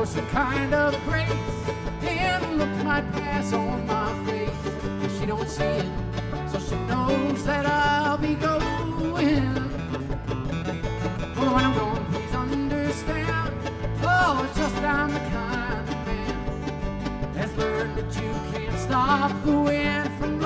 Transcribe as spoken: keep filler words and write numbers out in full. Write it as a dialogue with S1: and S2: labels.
S1: some kind of grace, and look might pass on my face. But she don't see it, so she knows that I'll be going. Well, when I'm going, please understand. Oh, it's just that I'm the kind of man that's learned that you can't stop the wind from